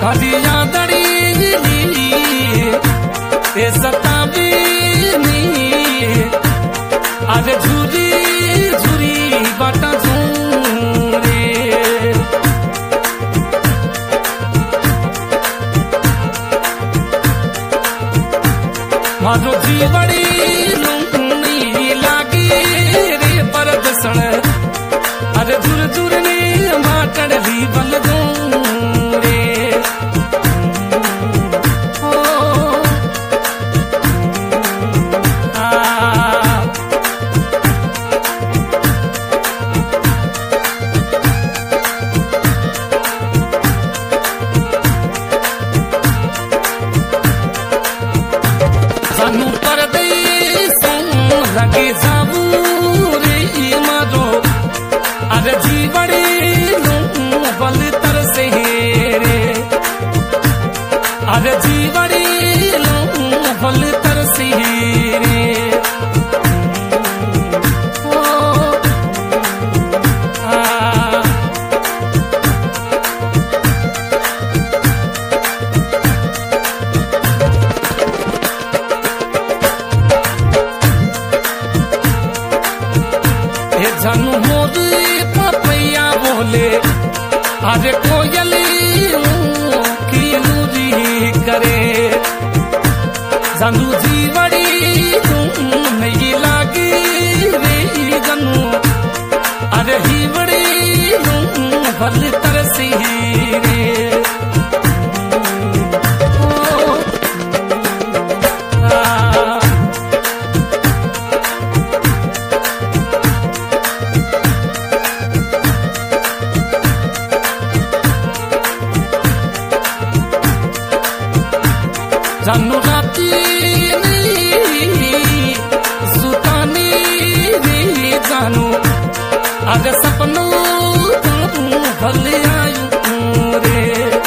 यादड़ी ते सतावी अरे झूरी झूरी बाटा झूरे मारो जीवड़ी लूनी लागी रे पर दसण अरे झुर झुर ने माटड़ दी बल रे सानू परदेस लगे जाबू रे मारो अरे जीवड़ी बल तरसे रे अरे जीवड़ी बल तरसे रे जानू मोर पपैया बोले अरे कोयली की नूरी करे जानू जीवड़ी नहीं लागी रे जानू अरे हिवड़ी भल तरसी रे जानू राती सुतानी रे जानू अरे सपनों भल आयु रे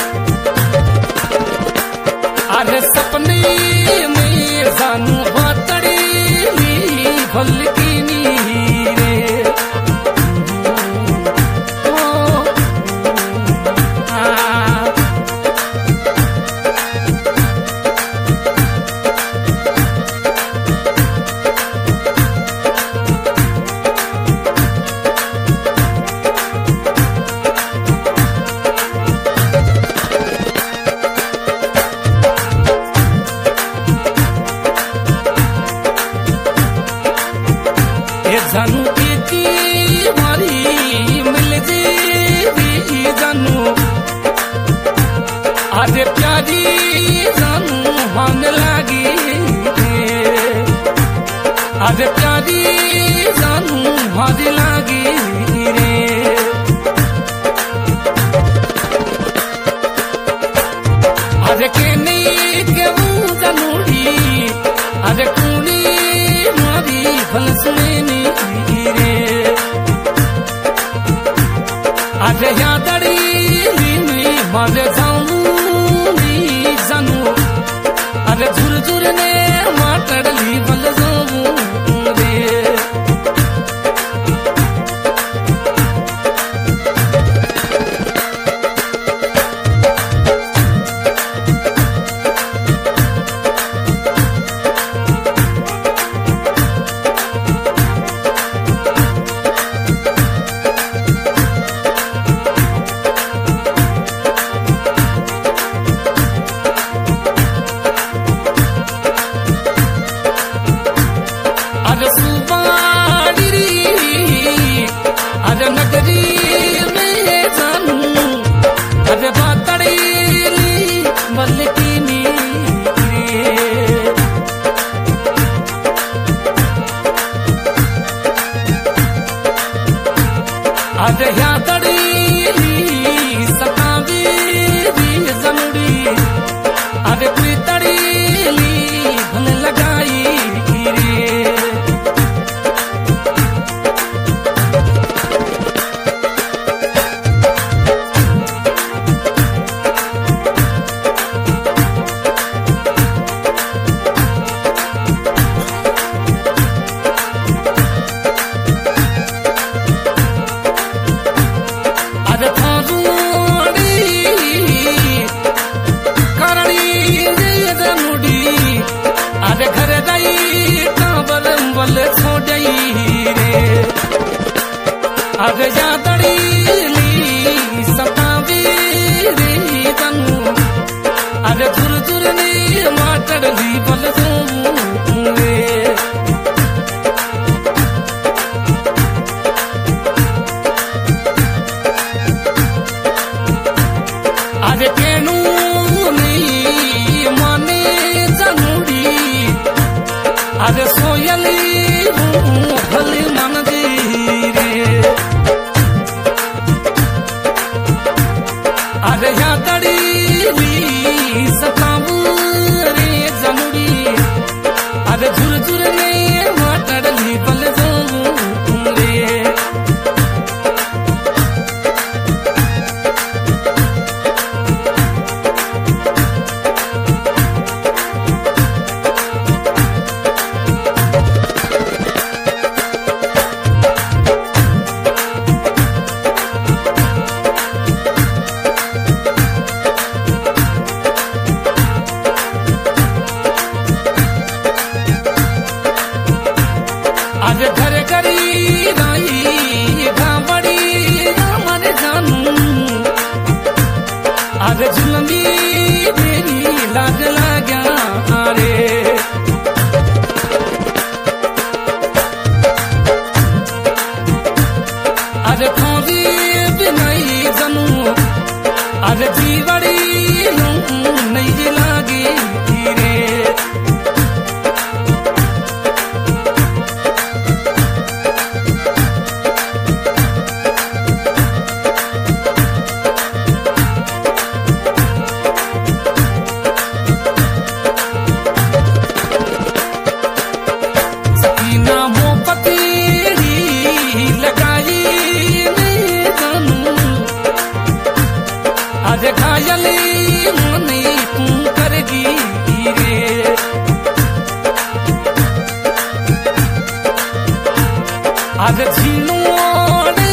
अरे सपने में जानू बातड़ी भल की रे जानू की मारी मिल जी जानू अरे प्यारी जानू मन लागी अरे प्यारी जानू मन लागी रे अरे के नहीं के जानूड़ी अरे कूनी मारी फल सुने अरे यादड़ी मारे जाऊं जानू अरे झुर झुर ने माटड़ी बल जाऊं रे अरे सुबाड़ी अरे नगरी में जानू अरे बातड़ी बल की अरे यादड़ी सतावी जनूड़ी अरे प्रीतड़ी भल लगाई आज केणू नहीं माने जनुड़ी आज सोयली भले मन दे रे आज यहाँ तड़ी सताऊ रे जनुड़ी आज झुर झुर में माटड़ी बल जाऊं रे आज घर करी राई घावड़ी मन जानू आज झुलमी मेरी लाज लाग्या रे आज खोजी बिनाई जनू आज जीवड़ी नहीं लागी रे आज घायली मनी तू करगी रे आज झीनोड़ी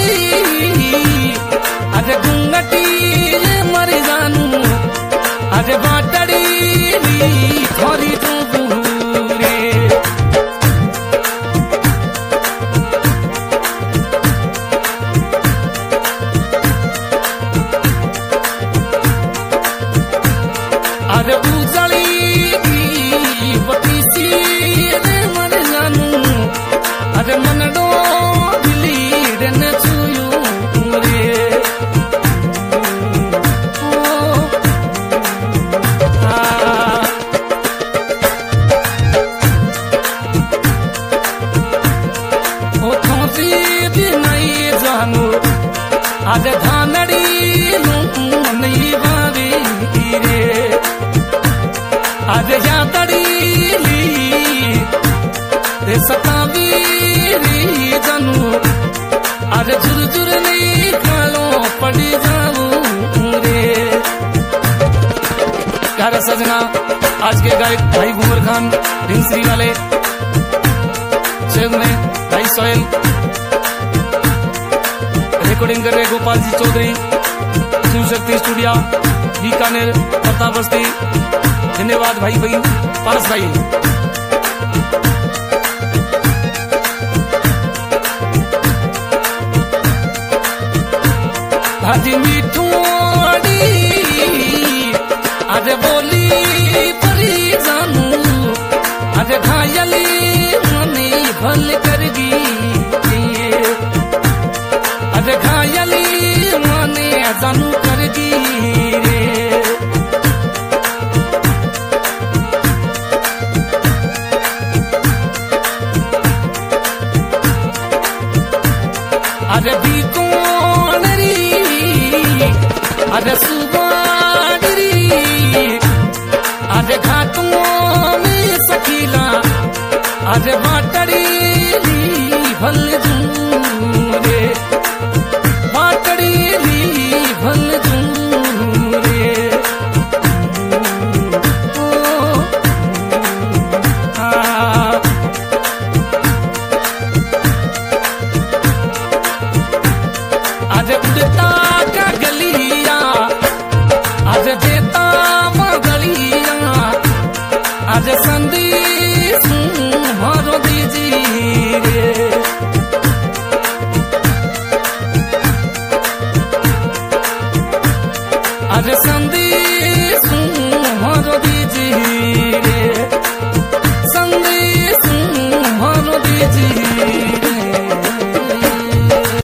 आज गुंगटी मर जानू आज बाटड़ी थोड़ी तू रे आज उजली बतीसी मन जानू आज मनडो दिली रन छुयू रे ओ थोसी भी नहीं जानू आज धानड़ी नहीं बारी रे आज यहाँ तड़ी सतावी जनू आज झुर झुर नहीं खालो पड़ी जाऊं रे। प्यारा सजना आज के गायक भाई घूमर खान ढिंसरी वाले शेख में भाई सोहेल रिकॉर्डिंग कर रहे गोपाल जी चौधरी शिव शक्ति स्टूडियो बीकानेर प्रताप बस्ती। धन्यवाद भाई भाई पारस भाई। भाजी मीठोड़ी आज बोली परी जानू आज घायली मनी भल करगी आज घायली मने जानू करगी रे। आज भी कौन री आज सुबाड़ी आज घाटों में सखीला आज बाटड़ी भल रे बाटड़ी भल रे। आज उड़ता का गलिया आज देता गलिया आज संदेश भरो दीजिए रे। आज